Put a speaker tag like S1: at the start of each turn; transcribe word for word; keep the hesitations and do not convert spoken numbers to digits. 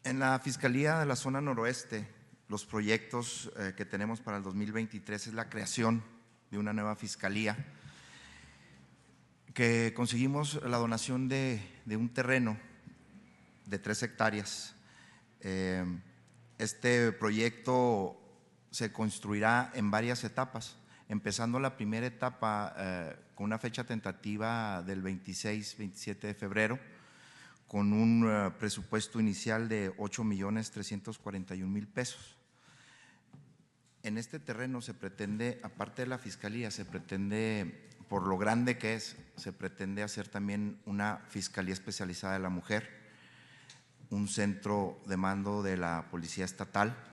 S1: En la Fiscalía de la Zona Noroeste, los proyectos eh, que tenemos para el dos mil veintitrés es la creación de una nueva fiscalía, que conseguimos la donación de, de un terreno de tres hectáreas. Eh, este proyecto se construirá en varias etapas, empezando la primera etapa eh, con una fecha tentativa del veintiséis veintisiete de febrero, con un uh, presupuesto inicial de ocho millones trescientos cuarenta y un mil pesos. En este terreno se pretende, aparte de la fiscalía, se pretende, por lo grande que es, se pretende hacer también una fiscalía especializada de la mujer, un centro de mando de la Policía Estatal,